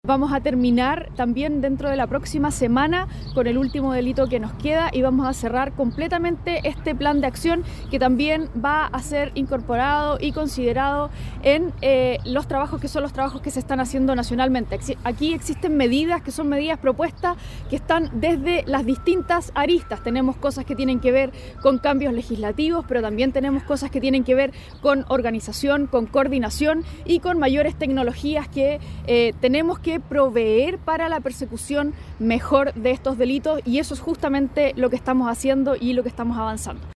Vamos a terminar también dentro de la próxima semana con el último delito que nos queda y vamos a cerrar completamente este plan de acción que también va a ser incorporado y considerado en los trabajos que son los trabajos que se están haciendo nacionalmente. Aquí existen medidas que son medidas propuestas que están desde las distintas aristas. Tenemos cosas que tienen que ver con cambios legislativos, pero también tenemos cosas que tienen que ver con organización, con coordinación y con mayores tecnologías que tenemos que proveer para la persecución mejor de estos delitos, y eso es justamente lo que estamos haciendo y lo que estamos avanzando.